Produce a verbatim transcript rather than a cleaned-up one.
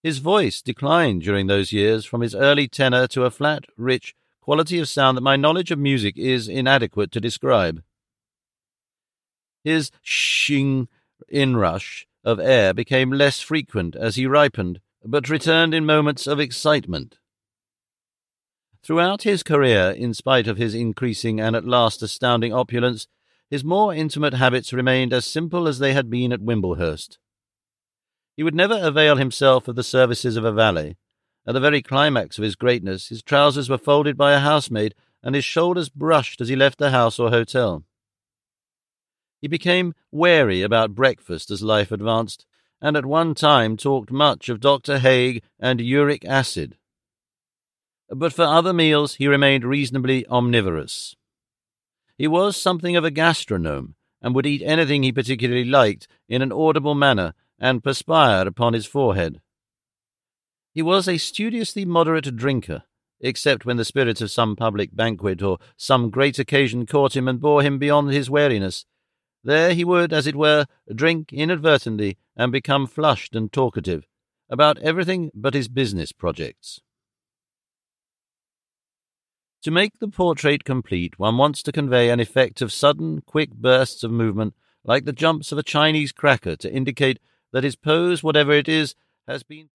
His voice declined during those years from his early tenor to a flat, rich quality of sound that my knowledge of music is inadequate to describe. His shing inrush of air became less frequent as he ripened, but returned in moments of excitement. Throughout his career, in spite of his increasing and at last astounding opulence, his more intimate habits remained as simple as they had been at Wimblehurst. He would never avail himself of the services of a valet. At the very climax of his greatness, his trousers were folded by a housemaid and his shoulders brushed as he left the house or hotel. He became wary about breakfast as life advanced, and at one time talked much of Doctor Haig and uric acid. But for other meals he remained reasonably omnivorous. He was something of a gastronome, and would eat anything he particularly liked in an audible manner, and perspire upon his forehead. He was a studiously moderate drinker, except when the spirit of some public banquet or some great occasion caught him and bore him beyond his wariness. There he would, as it were, drink inadvertently and become flushed and talkative, about everything but his business projects. To make the portrait complete, one wants to convey an effect of sudden, quick bursts of movement, like the jumps of a Chinese cracker, to indicate that his pose, whatever it is, has been